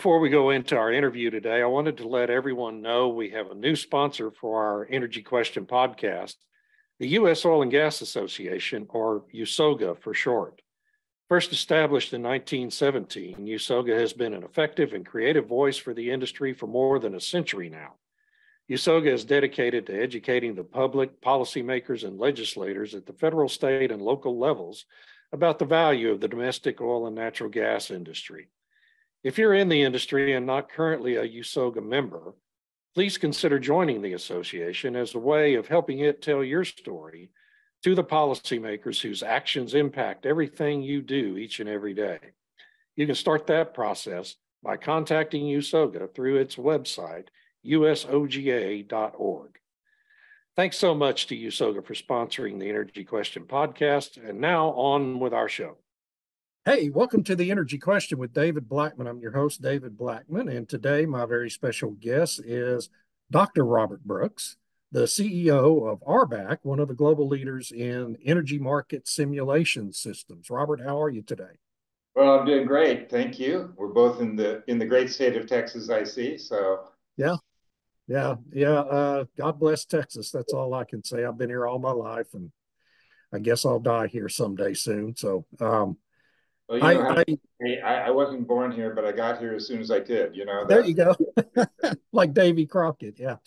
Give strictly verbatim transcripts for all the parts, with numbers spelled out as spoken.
before we go into our interview today, I wanted to let everyone know we have a new sponsor for our Energy Question podcast, the U S Oil and Gas Association, or USOGA for short. First established in nineteen seventeen, USOGA has been an effective and creative voice for the industry for more than a century now. USOGA is dedicated to educating the public, policymakers, and legislators at the federal, state, and local levels about the value of the domestic oil and natural gas industry. If you're in the industry and not currently a USOGA member, please consider joining the association as a way of helping it tell your story to the policymakers whose actions impact everything you do each and every day. You can start that process by contacting USOGA through its website, U S O G A dot org. Thanks so much to USOGA for sponsoring the Energy Question podcast. And now on with our show. Hey, welcome to the Energy Question with David Blackman. I'm your host, David Blackman, and today my very special guest is Doctor Robert Brooks, the C E O of R B A C, one of the global leaders in energy market simulation systems. Robert, how are you today? Well, I'm doing great, thank you. We're both in the in the great state of Texas, I see. So yeah, yeah, yeah. Uh, God bless Texas. That's all I can say. I've been here all my life, and I guess I'll die here someday soon. So. Um, Well, you know, I, I, I wasn't born here, but I got here as soon as I could, you know. There you go. Like Davy Crockett, yeah.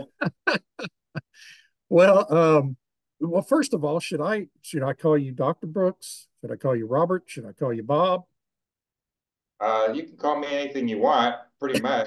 Well, um, well, first of all, should I should I call you Doctor Brooks? Should I call you Robert? Should I call you Bob? Uh, you can call me anything you want, pretty much.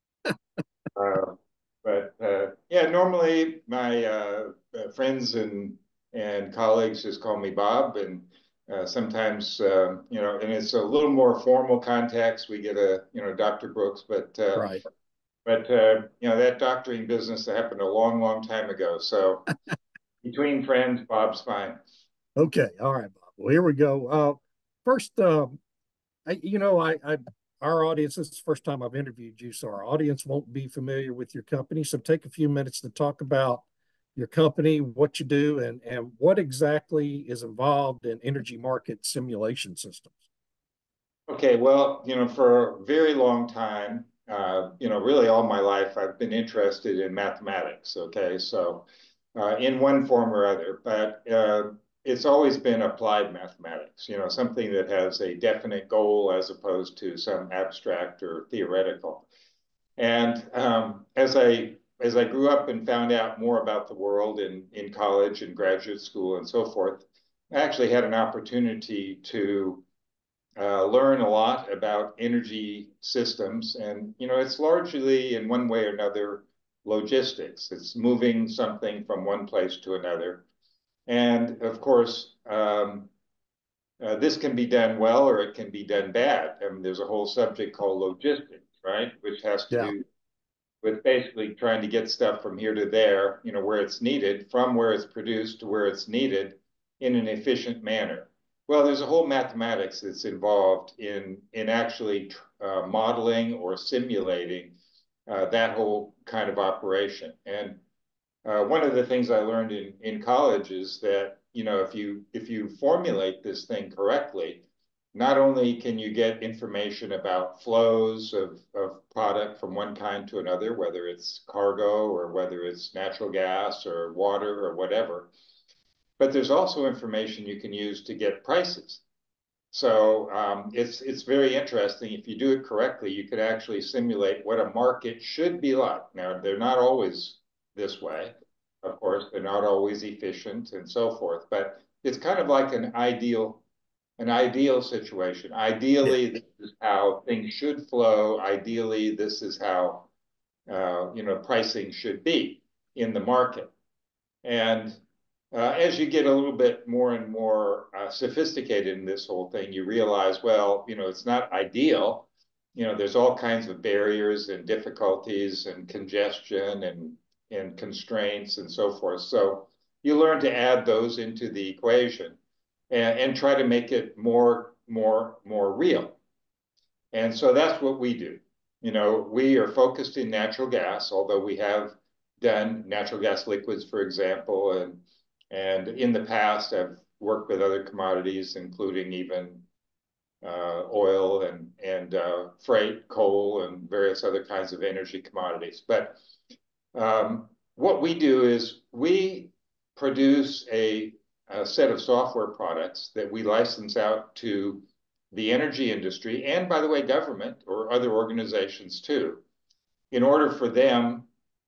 uh, but uh, yeah, normally my uh, friends and and colleagues just call me Bob, and Uh, sometimes, uh, you know, and it's a little more formal context. We get a, you know, Doctor Brooks, but, uh, right. but uh, you know, that doctoring business happened a long, long time ago. So between friends, Bob's fine. Okay. All right, Bob. Well, here we go. Uh, first, uh, I, you know, I, I, our audience, this is the first time I've interviewed you, so our audience won't be familiar with your company. So take a few minutes to talk about your company, what you do, and, and what exactly is involved in energy market simulation systems. Okay, well, you know, for a very long time, uh, you know, really all my life, I've been interested in mathematics. Okay, so uh, in one form or other, but uh, it's always been applied mathematics, you know, something that has a definite goal as opposed to some abstract or theoretical. And um, as I as I grew up and found out more about the world in, in college and graduate school and so forth, I actually had an opportunity to uh, learn a lot about energy systems. And, you know, it's largely in one way or another logistics. It's moving something from one place to another. And of course, um, uh, this can be done well or it can be done bad. I mean, there's a whole subject called logistics, right? Which has to Yeah. do with basically trying to get stuff from here to there, you know, where it's needed, from where it's produced to where it's needed in an efficient manner. Well, there's a whole mathematics that's involved in, in actually uh, modeling or simulating uh, that whole kind of operation. And uh, one of the things I learned in, in college is that, you know, if you if you formulate this thing correctly, not only can you get information about flows of, of product from one kind to another, whether it's cargo or whether it's natural gas or water or whatever, but there's also information you can use to get prices. So um, it's it's very interesting. If you do it correctly, you could actually simulate what a market should be like. Now, they're not always this way. Of course, they're not always efficient and so forth, but it's kind of like an ideal an ideal situation. Ideally, this is how things should flow. Ideally, this is how uh, you know pricing should be in the market. And uh, as you get a little bit more and more uh, sophisticated in this whole thing, you realize, well, you know, it's not ideal. You know, there's all kinds of barriers and difficulties and congestion and and constraints and so forth. So you learn to add those into the equation and, and try to make it more, more, more real. And so that's what we do. You know, we are focused in natural gas, although we have done natural gas liquids, for example, and and in the past I've worked with other commodities, including even uh, oil and, and uh, freight, coal, and various other kinds of energy commodities. But um, what we do is we produce a, a set of software products that we license out to the energy industry and, by the way, government or other organizations too, in order for them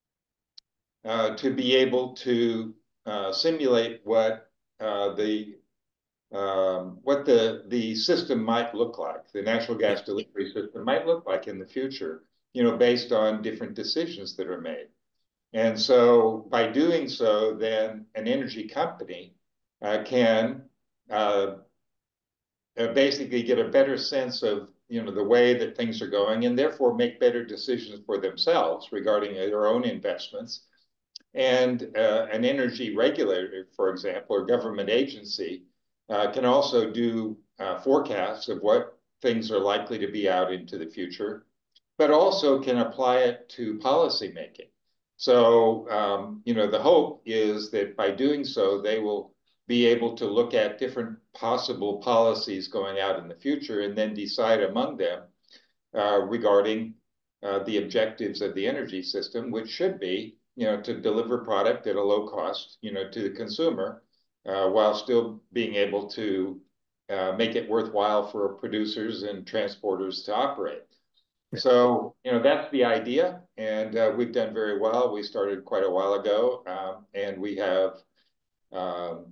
uh, to be able to uh, simulate what uh, the um, what the the system might look like, the natural gas Yeah. delivery system might look like in the future, you know, based on different decisions that are made. And so by doing so, then an energy company uh, can uh, uh, basically get a better sense of, you know, the way that things are going and therefore make better decisions for themselves regarding their own investments. And uh, an energy regulator, for example, or government agency uh, can also do uh, forecasts of what things are likely to be out into the future, but also can apply it to policy making. So, um, you know, the hope is that by doing so, they will be able to look at different possible policies going out in the future and then decide among them uh, regarding uh, the objectives of the energy system, which should be, you know, to deliver product at a low cost, you know, to the consumer, uh, while still being able to uh, make it worthwhile for producers and transporters to operate. Yeah. So, you know, that's the idea, and uh, we've done very well. We started quite a while ago, um, and we have, um,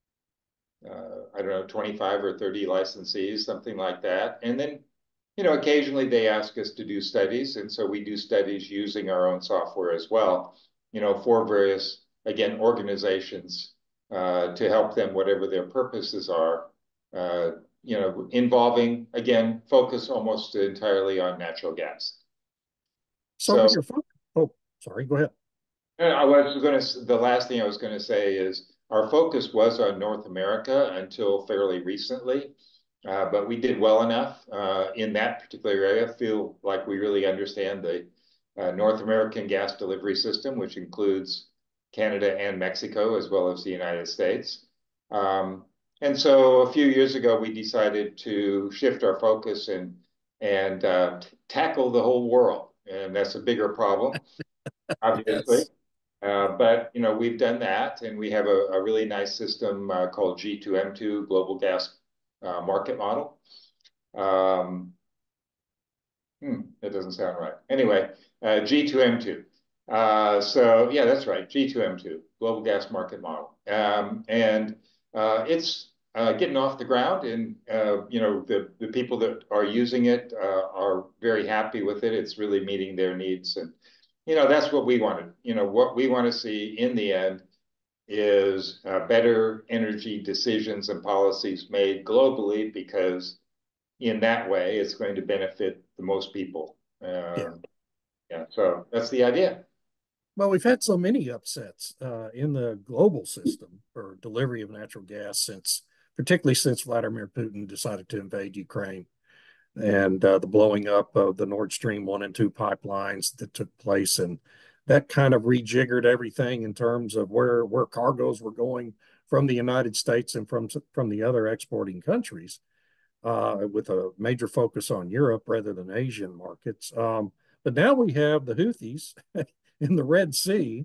uh, I don't know, twenty-five or thirty licensees, something like that. And then, you know, occasionally they ask us to do studies, and so we do studies using our own software as well, you know, for various, again, organizations uh, to help them, whatever their purposes are, uh, you know, involving, again, focus almost entirely on natural gas. So So your focus, oh, sorry, go ahead. I was going to, the last thing I was going to say is our focus was on North America until fairly recently, uh, but we did well enough uh, in that particular area, feel like we really understand the uh, North American gas delivery system, which includes Canada and Mexico, as well as the United States. Um, and so a few years ago, we decided to shift our focus and, and uh, tackle the whole world. And that's a bigger problem, obviously. Yes. Uh, but you know, we've done that, and we have a, a really nice system uh, called G two M two, Global Gas uh, Market Model. Um, hmm, that doesn't sound right. Anyway, uh, G two M two. Uh, so yeah, that's right, G two M two, Global Gas Market Model, um, and uh, it's uh, getting off the ground, and uh, you know, the the people that are using it uh, are very happy with it. It's really meeting their needs, and you know, that's what we wanted. You know, what we want to see in the end is uh, better energy decisions and policies made globally, because in that way, it's going to benefit the most people. Yeah. Um, yeah, so that's the idea. Well, we've had so many upsets uh, in the global system for delivery of natural gas since, particularly since Vladimir Putin decided to invade Ukraine and uh, the blowing up of the Nord Stream one and two pipelines that took place. And that kind of rejiggered everything in terms of where, where cargoes were going from the United States and from, from the other exporting countries, uh, with a major focus on Europe rather than Asian markets. Um, but now we have the Houthis in the Red Sea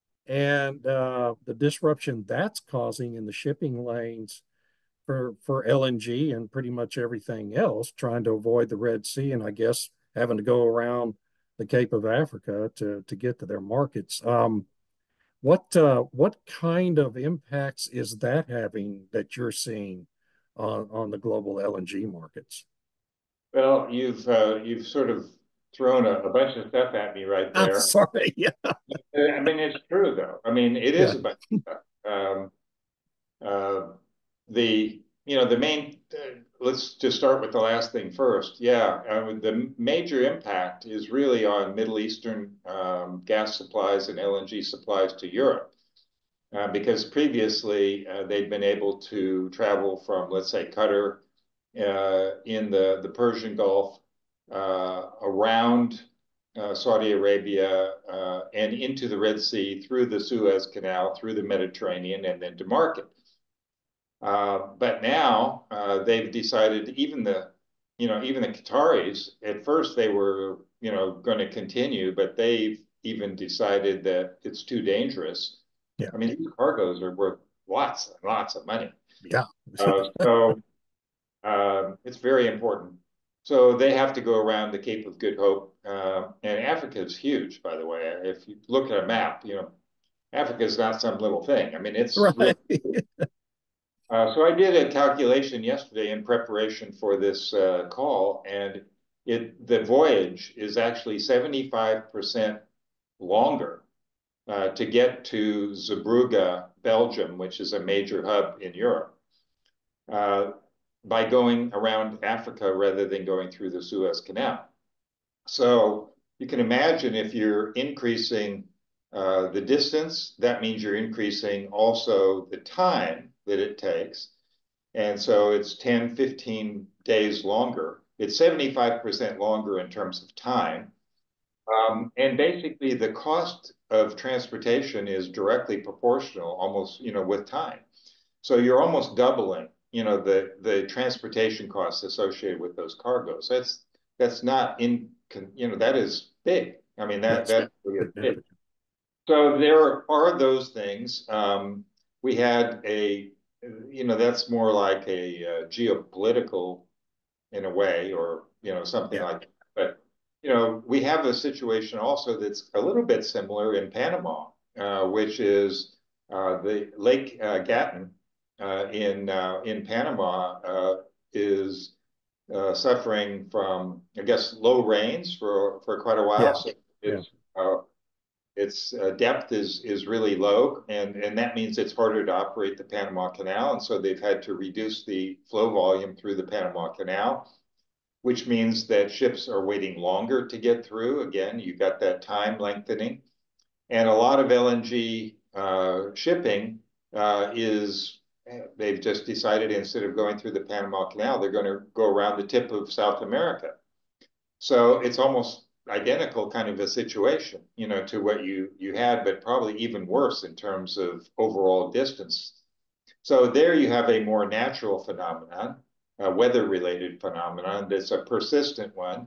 and uh, the disruption that's causing in the shipping lanes for for L N G and pretty much everything else, trying to avoid the Red Sea, and I guess having to go around the Cape of Africa to to get to their markets. Um, what uh, what kind of impacts is that having that you're seeing on on the global L N G markets? Well, you've uh, you've sort of thrown a, a bunch of stuff at me right I'm there. sorry. Yeah. I mean, it's true though. I mean, it Yeah. is a bunch of stuff. Um, uh, the you know the main uh, let's just start with the last thing first. Yeah, uh, the major impact is really on Middle Eastern um, gas supplies and L N G supplies to Europe, uh, because previously uh, they'd been able to travel from, let's say, Qatar uh, in the the Persian Gulf, uh, around uh, Saudi Arabia, uh, and into the Red Sea through the Suez Canal, through the Mediterranean, and then to market. Uh, but now uh, they've decided even the you know, even the Qataris, at first they were, you know, going to continue, but they've even decided that it's too dangerous. Yeah. I mean, these cargoes are worth lots and lots of money. Yeah. Uh, so um, it's very important. So they have to go around the Cape of Good Hope. Uh, and Africa is huge, by the way. If you look at a map, you know, Africa is not some little thing. I mean, it's Right. really. Uh, so I did a calculation yesterday in preparation for this uh, call, and it the voyage is actually seventy-five percent longer uh, to get to Zeebrugge, Belgium, which is a major hub in Europe, uh, by going around Africa rather than going through the Suez Canal. So you can imagine if you're increasing uh, the distance, that means you're increasing also the time that it takes. And so it's ten, fifteen days longer. It's seventy-five percent longer in terms of time. Um, and basically the cost of transportation is directly proportional, almost, you know, with time. So you're almost doubling, you know, the, the transportation costs associated with those cargoes. That's, that's not in, you know, that is big. I mean, that, Yes. that really is big. So there are those things. Um, we had a, you know, that's more like a uh, geopolitical in a way, or, you know, something Yeah. like that. But, you know, we have a situation also that's a little bit similar in Panama, uh, which is uh, the Lake uh, Gatun uh, in, uh, in Panama uh, is uh, suffering from, I guess, low rains for, for quite a while. Yeah. So Yeah. it's, uh, its uh, depth is is really low, and and that means it's harder to operate the Panama Canal, and so they've had to reduce the flow volume through the Panama Canal, which means that ships are waiting longer to get through. Again, you've got that time lengthening, and a lot of L N G uh, shipping uh, is they've just decided instead of going through the Panama Canal, they're going to go around the tip of South America. So it's almost identical kind of a situation, you know, to what you you had, but probably even worse in terms of overall distance. So there you have a more natural phenomenon, a weather-related phenomenon that's a persistent one.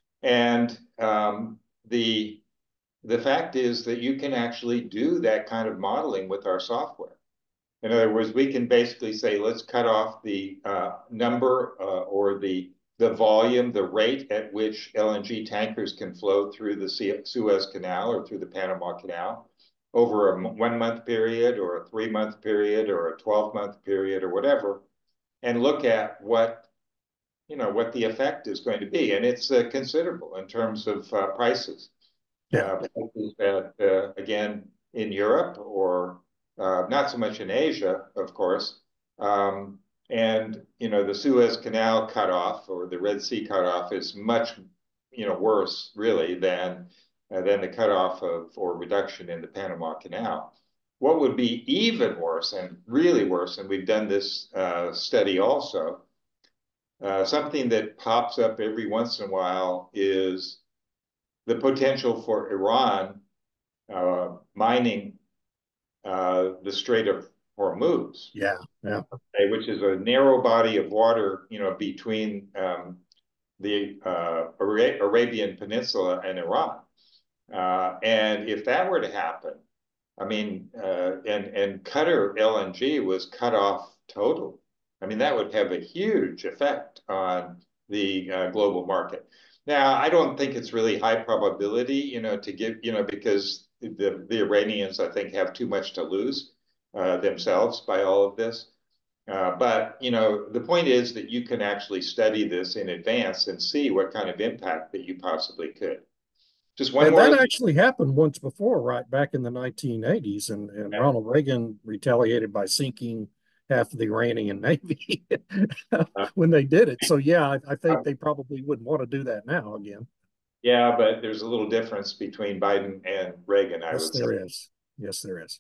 And um, the the fact is that you can actually do that kind of modeling with our software. In other words, we can basically say, let's cut off the uh, number uh, or the the volume, the rate at which L N G tankers can flow through the Suez Canal or through the Panama Canal over a one-month period or a three-month period or a twelve-month period or whatever, and look at what, you know, what the effect is going to be. And it's uh, considerable in terms of uh, prices. Yeah. Uh, prices that, uh, again, in Europe or uh, not so much in Asia, of course, um, and, you know, the Suez Canal cutoff or the Red Sea cutoff is much, you know, worse really than, uh, than the cutoff of or reduction in the Panama Canal. What would be even worse and really worse, and we've done this uh, study also, uh, something that pops up every once in a while is the potential for Iran uh, mining uh, the Strait of Hormuz. Yeah, yeah. Okay, which is a narrow body of water, you know, between um, the uh, Ara Arabian Peninsula and Iran. Uh, and if that were to happen, I mean, uh, and and Qatar L N G was cut off totally. I mean, that would have a huge effect on the uh, global market. Now, I don't think it's really high probability, you know, to give, you know, because the the Iranians, I think, have too much to lose uh, themselves by all of this. Uh, but, you know, the point is that you can actually study this in advance and see what kind of impact that you possibly could. Just one And more. that actually happened once before, right back in the nineteen eighties, and, and Yeah. Ronald Reagan retaliated by sinking half of the Iranian Navy when they did it. So, yeah, I, I think they probably wouldn't want to do that now again. Yeah, but there's a little difference between Biden and Reagan, I Yes, would say. there is. Yes, there is.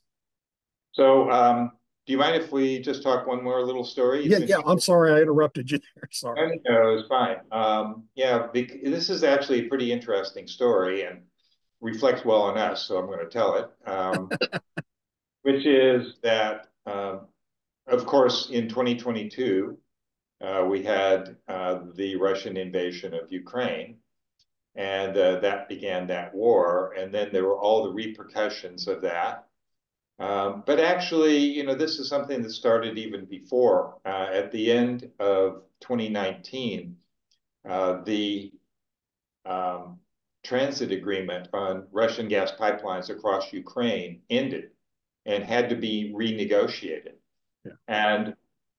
So, um, do you mind if we just talk one more little story? Yeah, yeah. I'm sorry I interrupted you there. Sorry. No, it's fine. Um, yeah, this is actually a pretty interesting story and reflects well on us, so I'm going to tell it. Um, which is that, um, of course, in twenty twenty-two, uh, we had uh, the Russian invasion of Ukraine, and uh, that began that war. And then there were all the repercussions of that. Um, but actually, you know, this is something that started even before. Uh, at the end of twenty nineteen, uh, the um, transit agreement on Russian gas pipelines across Ukraine ended and had to be renegotiated. Yeah. And,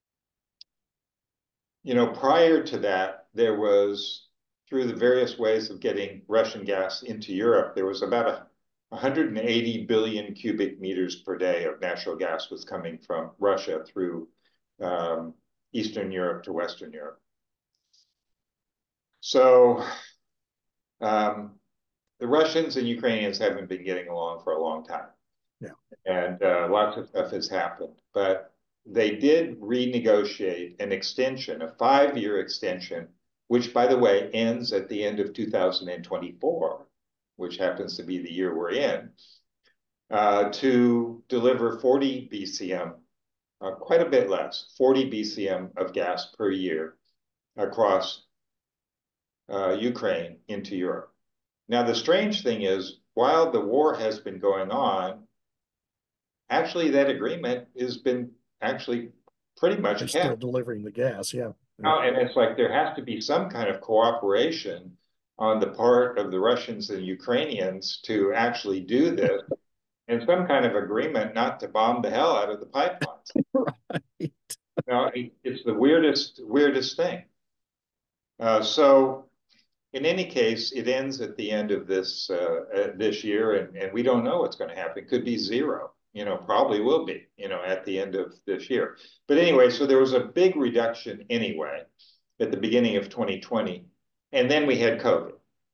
you know, prior to that, there was, through the various ways of getting Russian gas into Europe, there was about a one hundred eighty billion cubic meters per day of natural gas was coming from Russia through um, Eastern Europe to Western Europe. So um, the Russians and Ukrainians haven't been getting along for a long time. Yeah. And uh, lots of stuff has happened. But they did renegotiate an extension, a five-year extension, which, by the way, ends at the end of two thousand twenty-four, which happens to be the year we're in, uh, to deliver forty B C M, uh, quite a bit less, forty B C M of gas per year across uh, Ukraine into Europe. Now, the strange thing is, while the war has been going on, actually that agreement has been actually pretty much They're kept. still delivering the gas, yeah. Oh, and it's like there has to be some kind of cooperation on the part of the Russians and Ukrainians to actually do this, and some kind of agreement not to bomb the hell out of the pipelines. Right. Now, it's the weirdest, weirdest thing. Uh, so, in any case, it ends at the end of this uh, uh, this year, and, and we don't know what's going to happen. It could be zero. You know, probably will be. You know, at the end of this year. But anyway, so there was a big reduction anyway at the beginning of twenty twenty, and then we had COVID.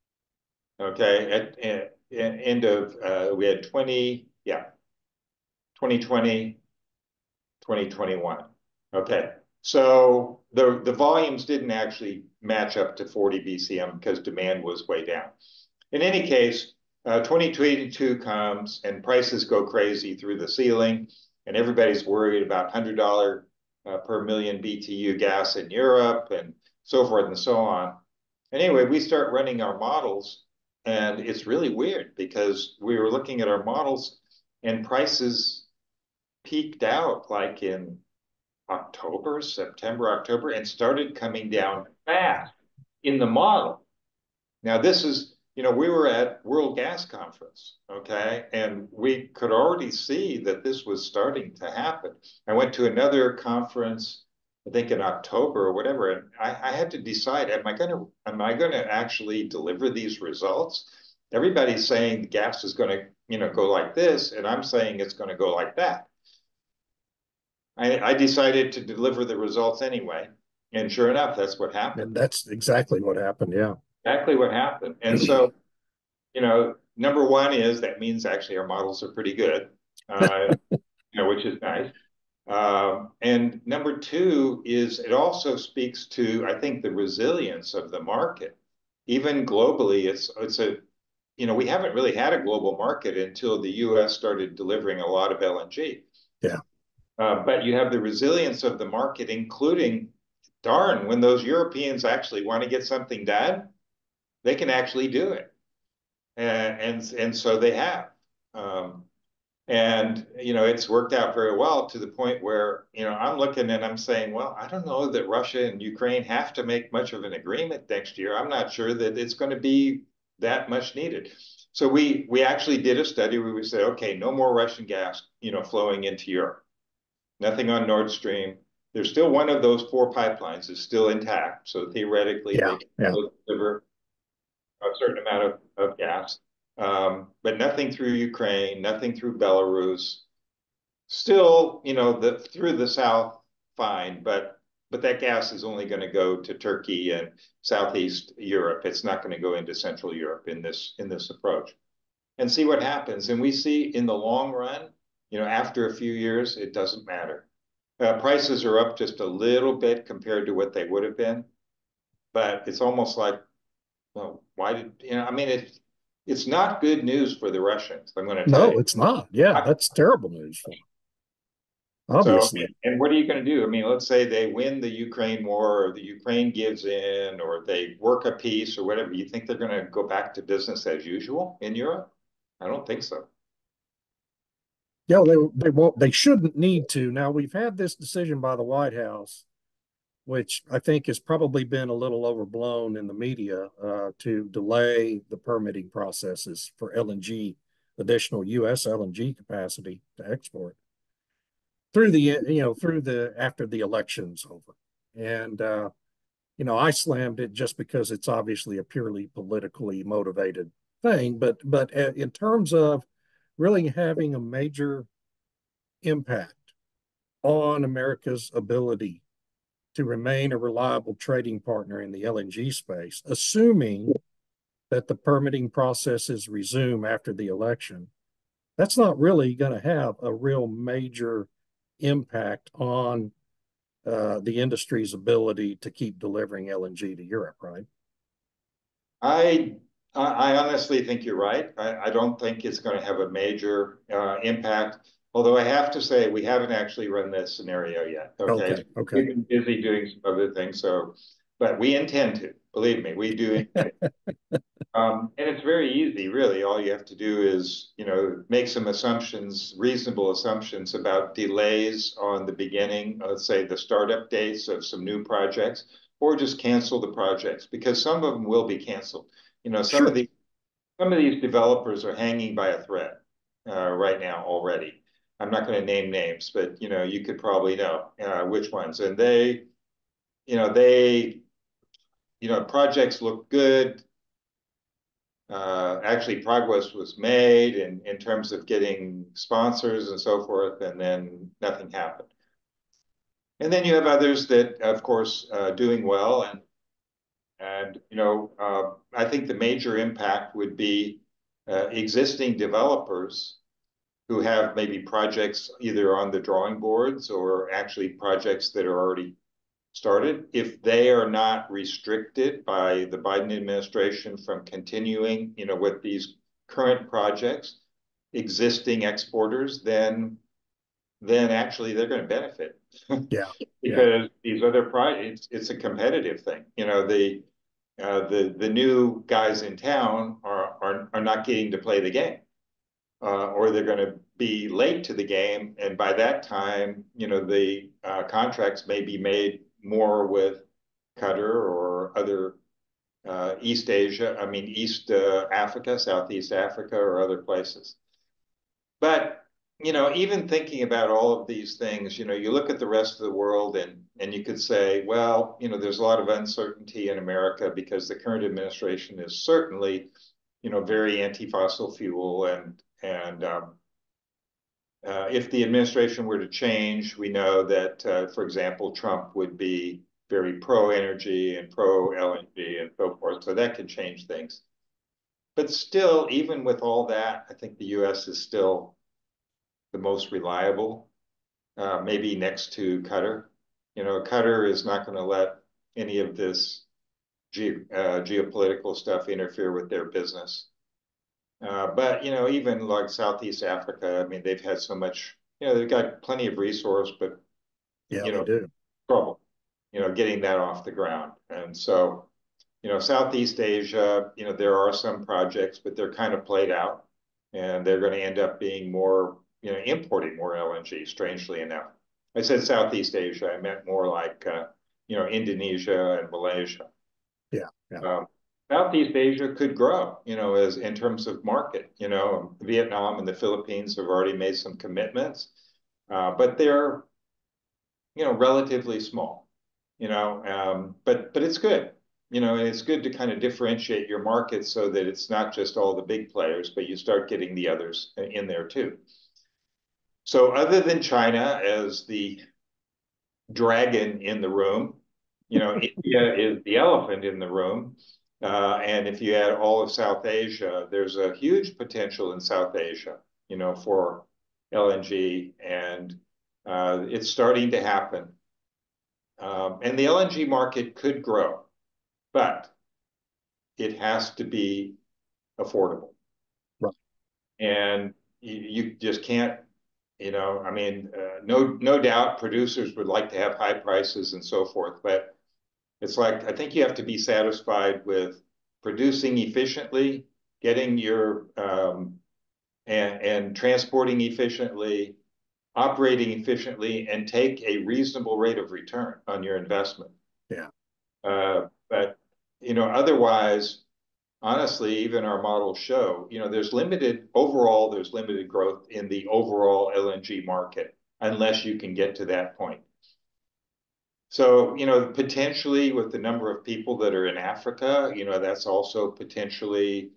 Okay, at, at, at end of uh, we had twenty, yeah, twenty twenty, twenty twenty-one. Okay, so the the volumes didn't actually match up to forty B C M because demand was way down. In any case, uh, twenty twenty-two comes and prices go crazy through the ceiling, and everybody's worried about one hundred dollars uh, per million B T U gas in Europe and so forth and so on. Anyway, we start running our models, and it's really weird because we were looking at our models and prices peaked out like in October, September, October, and started coming down fast in the model. Now, this is, you know, we were at World Gas Conference, okay, and we could already see that this was starting to happen. I went to another conference, I think in October or whatever, and I, I had to decide, am I going to, am I going to actually deliver these results? Everybody's saying the gas is going to, you know, go like this, and I'm saying it's going to go like that. I, I decided to deliver the results anyway, and sure enough, that's what happened. And that's exactly what happened, yeah. Exactly what happened. And so, you know, number one is that means actually our models are pretty good, uh, you know, which is nice. Um, and number two is it also speaks to, I think, the resilience of the market. Even globally, it's it's a, you know, we haven't really had a global market until the U S started delivering a lot of L N G. Yeah. Uh, but you have the resilience of the market, including, darn, when those Europeans actually want to get something done, they can actually do it. And, and, and so they have. Um, and, you know, it's worked out very well to the point where, you know, I'm looking and I'm saying, well, I don't know that Russia and Ukraine have to make much of an agreement next year. I'm not sure that it's going to be that much needed. So we, we actually did a study where we said, okay, no more Russian gas, you know, flowing into Europe. Nothing on Nord Stream. There's still one of those four pipelines is still intact. So theoretically, yeah, they can yeah. deliver a certain amount of, of gas, um, but nothing through Ukraine, nothing through Belarus. Still, you know, the through the south, fine, but but that gas is only going to go to Turkey and Southeast Europe. It's not going to go into Central Europe in this in this approach. And see what happens. And we see in the long run, you know, after a few years, it doesn't matter. Uh, prices are up just a little bit compared to what they would have been, but it's almost like, well, why did, you know, I mean, it, it's not good news for the Russians. I'm going to tell No, you. it's not. Yeah, I, that's terrible news for them. So, Obviously. and what are you going to do? I mean, let's say they win the Ukraine war, or the Ukraine gives in, or they work a peace, or whatever. You think they're going to go back to business as usual in Europe? I don't think so. Yeah, they they won't they shouldn't need to. Now we've had this decision by the White House, which I think has probably been a little overblown in the media, uh, to delay the permitting processes for L N G, additional U S L N G capacity to export through the you know through the after the election's over. And uh, you know, I slammed it just because it's obviously a purely politically motivated thing. But but uh, in terms of really having a major impact on America's ability to remain a reliable trading partner in the L N G space, assuming that the permitting processes resume after the election, that's not really going to have a real major impact on uh, the industry's ability to keep delivering L N G to Europe, right? I I honestly think you're right. I, I don't think it's going to have a major uh, impact. Although I have to say we haven't actually run this scenario yet. Okay, Okay, okay. we've been busy doing some other things. So, but we intend to. Believe me, we do intend. Um, and it's very easy, really. All you have to do is, you know, make some assumptions, reasonable assumptions about delays on the beginning, let's say the startup dates of some new projects, or just cancel the projects because some of them will be canceled. You know, some of Sure. the some of these developers are hanging by a thread uh, right now already. I'm not going to name names, but you know, you could probably know uh, which ones. And they, you know, they, you know, projects look good. Uh, actually, progress was made in, in terms of getting sponsors and so forth, and then nothing happened. And then you have others that, of course, uh, doing well, and and you know, uh, I think the major impact would be uh, existing developers who have maybe projects either on the drawing boards or actually projects that are already started, if they are not restricted by the Biden administration from continuing, you know, with these current projects, existing exporters, then then actually they're going to benefit Yeah, yeah, because these other projects, it's, it's a competitive thing. You know, the uh, the the new guys in town are are are not getting to play the game, uh, or they're going to be late to the game, and by that time, you know, the uh, contracts may be made more with Qatar or other uh, East Asia, I mean, East uh, Africa, Southeast Africa, or other places. But, you know, even thinking about all of these things, you know, you look at the rest of the world and, and you could say, well, you know, there's a lot of uncertainty in America because the current administration is certainly, you know, very anti-fossil fuel and, and, um, uh, if the administration were to change, we know that, uh, for example, Trump would be very pro-energy and pro-L N G and so forth. So that could change things. But still, even with all that, I think the U S is still the most reliable, uh, maybe next to Qatar. You know, Qatar is not going to let any of this ge uh, geopolitical stuff interfere with their business. Uh, but you know, even like Southeast Africa, I mean, they've had so much. You know, they've got plenty of resource, but yeah, you they know, do. trouble. You know, getting that off the ground. And so, you know, Southeast Asia, you know, there are some projects, but they're kind of played out, and they're going to end up being more, you know, importing more L N G. Strangely enough, I said Southeast Asia. I meant more like, uh, you know, Indonesia and Malaysia. Yeah, yeah. Um, Southeast Asia could grow, you know, as in terms of market. You know, Vietnam and the Philippines have already made some commitments, uh, but they're, you know, relatively small. You know, um, but but it's good. You know, and it's good to kind of differentiate your market so that it's not just all the big players, but you start getting the others in there too. So other than China as the dragon in the room, you know, India is the elephant in the room. Uh, and if you add all of South Asia, there's a huge potential in South Asia, you know, for L N G, and uh, it's starting to happen. Um, and the L N G market could grow, but it has to be affordable. Right. And you, you just can't You know, I mean, uh, no, no doubt producers would like to have high prices and so forth, but it's like, I think you have to be satisfied with producing efficiently, getting your, um, and, and transporting efficiently, operating efficiently, and take a reasonable rate of return on your investment. Yeah. Uh, but, you know, otherwise, honestly, even our models show, you know, there's limited overall, there's limited growth in the overall L N G market unless you can get to that point. So, you know, potentially with the number of people that are in Africa, you know, that's also potentially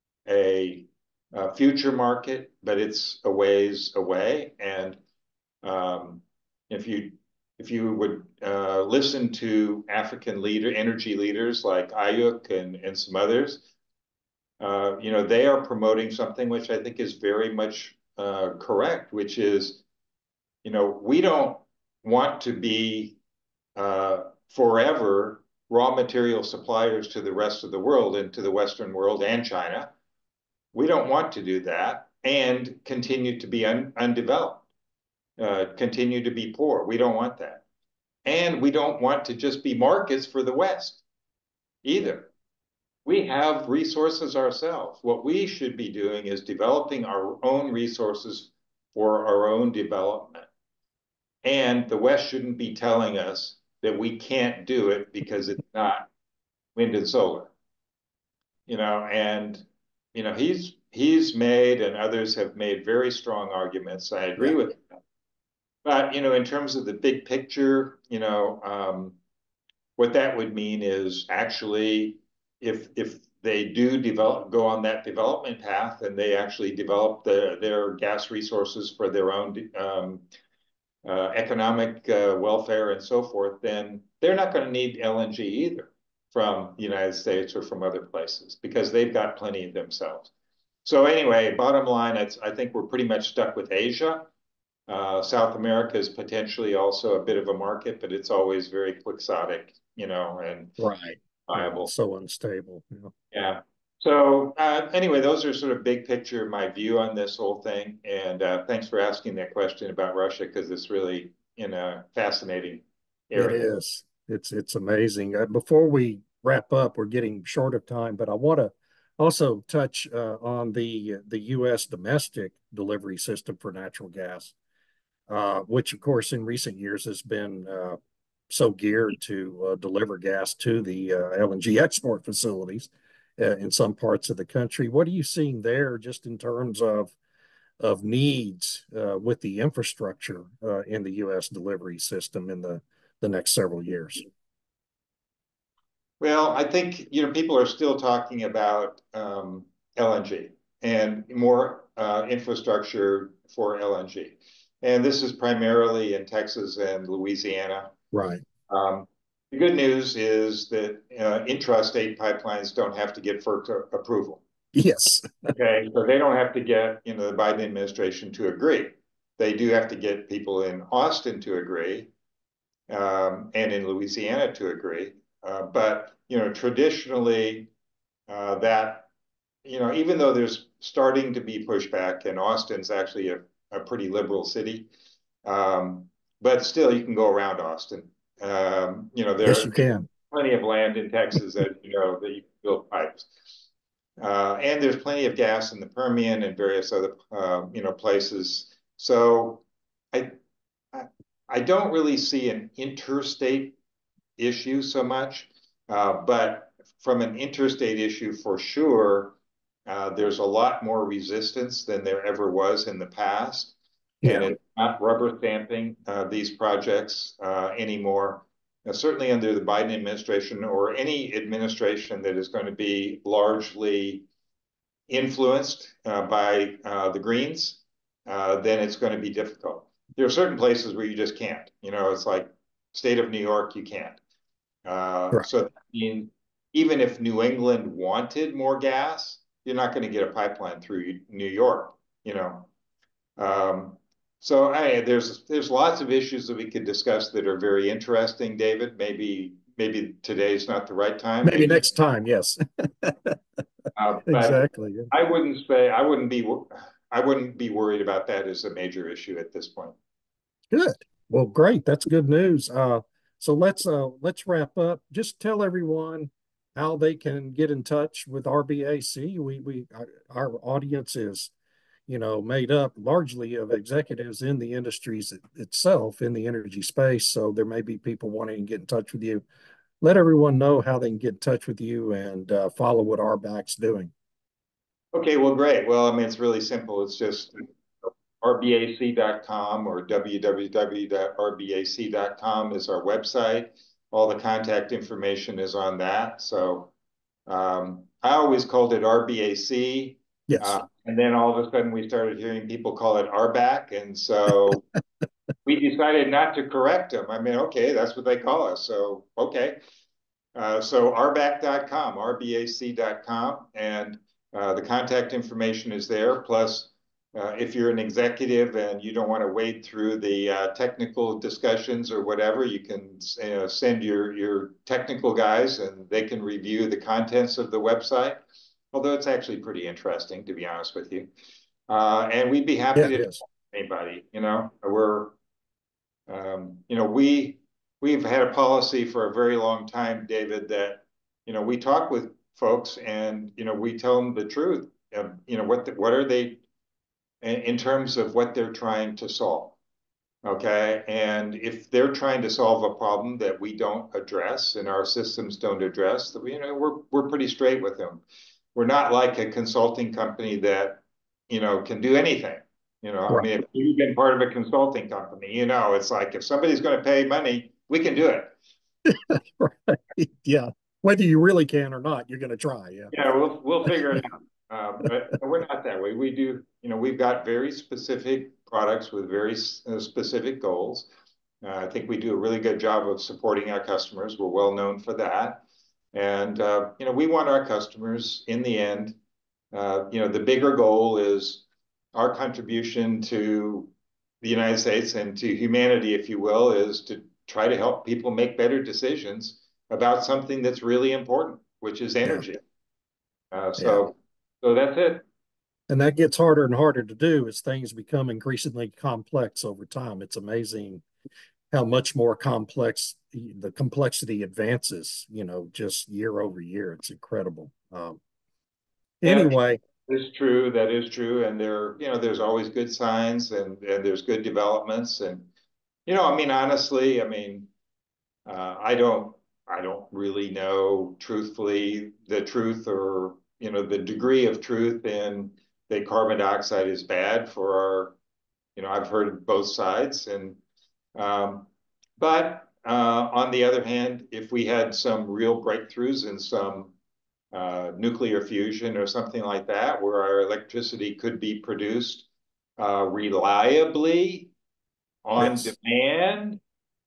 a, a future market, but it's a ways away. And um, if you if you would uh, listen to African leader energy leaders like Ayuk and, and some others, uh, you know, they are promoting something which I think is very much uh, correct, which is, you know, we don't want to be uh, forever raw material suppliers to the rest of the world and to the Western world and China. We don't want to do that and continue to be un undeveloped, uh, continue to be poor. We don't want that. And we don't want to just be markets for the West either. We have resources ourselves. What we should be doing is developing our own resources for our own development. And the West shouldn't be telling us that we can't do it because it's not wind and solar. You know, and you know, he's he's made and others have made very strong arguments. I agree Yeah. with him. But you know, in terms of the big picture, you know, um, what that would mean is actually if if they do develop go on that development path and they actually develop the, their gas resources for their own um, uh, economic uh, welfare and so forth, then they're not going to need L N G either from the United States or from other places because they've got plenty themselves. So anyway, bottom line, it's, I think we're pretty much stuck with Asia. Uh, South America is potentially also a bit of a market, but it's always very quixotic, you know, and Right. viable. Yeah, so unstable. Yeah. Yeah. So uh, anyway, those are sort of big picture, my view on this whole thing. And uh, thanks for asking that question about Russia because it's really in a fascinating It area. is. It's it's amazing. Uh, before we wrap up, we're getting short of time, but I want to also touch uh, on the the U S domestic delivery system for natural gas, uh, which of course in recent years has been uh, so geared to uh, deliver gas to the uh, L N G export facilities uh, in some parts of the country. What are you seeing there, just in terms of of needs uh, with the infrastructure uh, in the U S delivery system in the the next several years? Well, I think, you know, people are still talking about um, L N G and more uh, infrastructure for L N G. And this is primarily in Texas and Louisiana. Right. Um, the good news is that uh, intrastate pipelines don't have to get FERC approval. Yes. Okay, so they don't have to get, you know, the Biden administration to agree. They do have to get people in Austin to agree, um, and in Louisiana to agree. Uh, but you know, traditionally, uh, that you know, even though there's starting to be pushback, and Austin's actually a, a pretty liberal city, um, but still, you can go around Austin. Um, you know, there Yes, are you can. plenty of land in Texas that you know that you can build pipes. Uh, and there's plenty of gas in the Permian and various other, uh, you know, places. So I, I, I don't really see an interstate issue so much, uh, but from an interstate issue for sure, uh, there's a lot more resistance than there ever was in the past. And Yeah. it's not rubber stamping uh, these projects uh, anymore. Now, certainly under the Biden administration or any administration that is going to be largely influenced uh, by uh, the Greens, uh, then it's going to be difficult. There are certain places where you just can't. You know, it's like state of New York, you can't. Uh, Right. so I mean, even if New England wanted more gas, you're not going to get a pipeline through New York. You know, um, so I, there's there's lots of issues that we could discuss that are very interesting, David. Maybe maybe today's not the right time. Maybe Maybe, next time. Yes. uh, but Exactly. Yeah. I wouldn't say I wouldn't be I wouldn't be worried about that as a major issue at this point. Good. Well, great. That's good news. Uh, so let's uh, let's wrap up. Just tell everyone how they can get in touch with R B A C. We we our, our audience is, you know, made up largely of executives in the industries it, itself in the energy space. So there may be people wanting to get in touch with you. Let everyone know how they can get in touch with you and uh, follow what R B A C's doing. Okay, well, great. Well, I mean, it's really simple. It's just R B A C dot com or w w w dot r b a c dot com is our website. All the contact information is on that. So um, I always called it R B A C. Yes. Uh, and then all of a sudden we started hearing people call it R B A C. And so we decided not to correct them. I mean, okay, that's what they call us. So, okay. Uh, so r b a c dot com, r b a c dot com. And uh, the contact information is there. Plus, uh, if you're an executive and you don't want to wade through the uh, technical discussions or whatever, you can uh, send your, your technical guys and they can review the contents of the website. Although it's actually pretty interesting, to be honest with you. Uh, and we'd be happy Yeah, to yes. help anybody. You know, we're, um, you know, we we've had a policy for a very long time, David, that, you know, we talk with folks and, you know, we tell them the truth. Um, you know, what the, what are they in, in terms of what they're trying to solve? Okay, and if they're trying to solve a problem that we don't address and our systems don't address, you know, we're we're pretty straight with them. We're not like a consulting company that, you know, can do anything. You know, I mean, if you've been part of a consulting company, you know, it's like if somebody's going to pay money, we can do it. Right. Yeah. Whether you really can or not, you're going to try. Yeah. Yeah, we'll we'll figure it out. Uh, but we're not that way. We do, you know, we've got very specific products with very uh, specific goals. Uh, I think we do a really good job of supporting our customers. We're well known for that. And, uh, you know, we want our customers in the end, uh, you know, the bigger goal is our contribution to the United States and to humanity, if you will, is to try to help people make better decisions about something that's really important, which is energy. Yeah. Uh, so, yeah. so that's it. And that gets harder and harder to do as things become increasingly complex over time. It's amazing how much more complex the complexity advances, you know, just year over year. It's incredible. Um, anyway. That is true. That is true. And there, you know, there's always good signs and, and there's good developments. And, you know, I mean, honestly, I mean, uh, I don't, I don't really know truthfully the truth or, you know, the degree of truth in that carbon dioxide is bad for our, you know, I've heard both sides. And, um, but uh, on the other hand, if we had some real breakthroughs in some uh, nuclear fusion or something like that, where our electricity could be produced uh, reliably on yes. demand,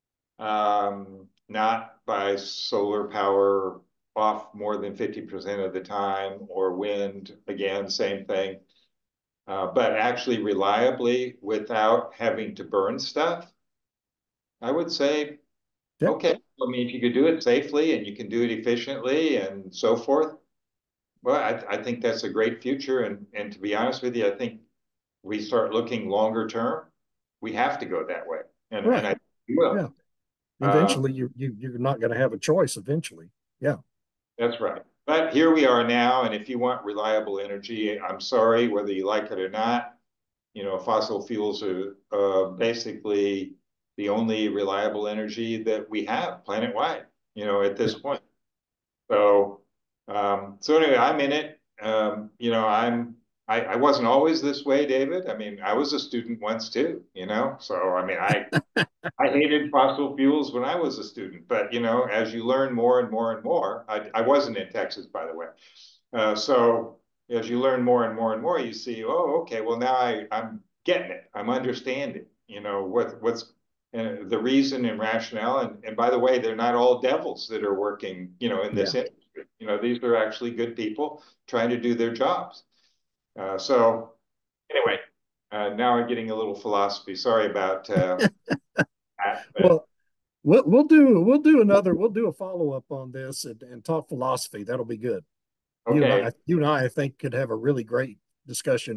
um, not by solar power off more than fifty percent of the time, or wind, again, same thing. Uh, but actually reliably without having to burn stuff, I would say, yep. Okay, I mean, if you could do it safely and you can do it efficiently and so forth, well, I, I think that's a great future. And, and to be honest with you, I think we start looking longer term, we have to go that way. And, right. and I will. Yeah. Eventually, uh, you, you, you're not going to have a choice eventually. Yeah. That's right. But here we are now. And if you want reliable energy, I'm sorry, whether you like it or not, you know, fossil fuels are uh, basically the only reliable energy that we have planet-wide, you know, at this point. So, um, so anyway, I'm in it. Um, you know, I'm, I, I wasn't always this way, David. I mean, I was a student once too, you know, so, I mean, I, I hated fossil fuels when I was a student, but, you know, as you learn more and more and more, I, I wasn't in Texas, by the way. Uh, so as you learn more and more and more, you see, oh, okay, well, now I, I'm getting it. I'm understanding, you know, what, what's, uh, the reason and rationale. And, and by the way, they're not all devils that are working, you know, in this yeah. industry. You know, these are actually good people trying to do their jobs. Uh, so anyway, uh, now I'm getting a little philosophy. Sorry about uh, that. Well, we'll we'll do we'll do another we'll do a follow up on this and, and talk philosophy. That'll be good. Okay. You and I, you and I, I think, could have a really great discussion on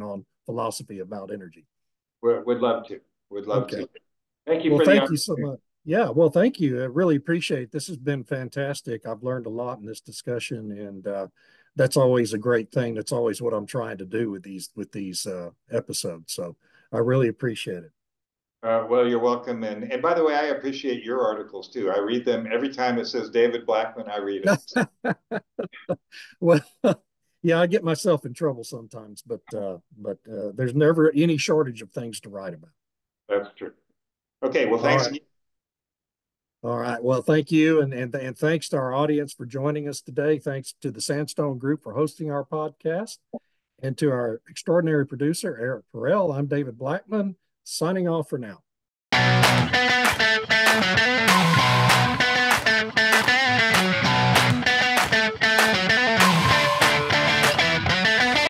philosophy about energy. We're, we'd love to. Would love Okay. to. Thank you Well, for thank the you so much. Yeah, well, thank you. I really appreciate it. This has been fantastic. I've learned a lot in this discussion, and uh, that's always a great thing. That's always what I'm trying to do with these with these uh, episodes. So I really appreciate it. Uh, well, you're welcome. And, and by the way, I appreciate your articles too. I read them every time it says David Blackman, I read it. Well, yeah, I get myself in trouble sometimes, but uh, but uh, there's never any shortage of things to write about. That's true. Okay, well, thanks. All right. All right. Well, thank you. And, and, and thanks to our audience for joining us today. Thanks to the Sandstone Group for hosting our podcast. And to our extraordinary producer, Eric Perel, I'm David Blackman, signing off for now.